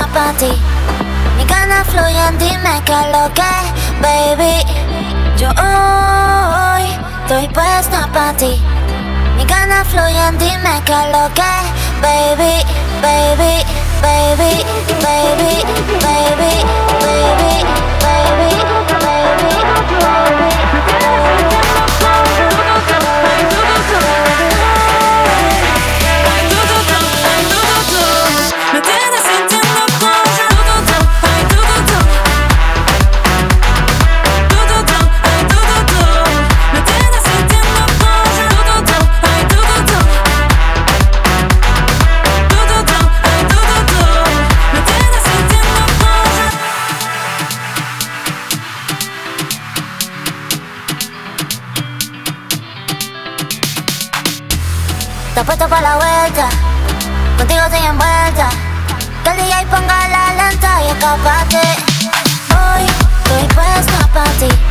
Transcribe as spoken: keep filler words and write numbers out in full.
pa' ti. Mis ganas fluyen, dime qué es lo que, baby. Yo hoy estoy puesta pa' ti. Mis ganas fluyen, dime qué es lo que, baby, baby, baby, baby, baby, baby, baby, baby, baby. Me tienes sintiendo pollo. Ay, tú, tú, tú. Tú, tú, tú. Ay, tú, tú, tú. Me tienes sintiendo pollo. Tú, tú, tú. Ay, tú, tú, tú. Tú, tú, tú. Ay, tú, tú, tú. Me tienes sintiendo pollo. Te puesto pa' la vuelta, contigo estoy envuelta. Que el D J ponga la lenta y escápate. Hoy estoy puesta pa' ti.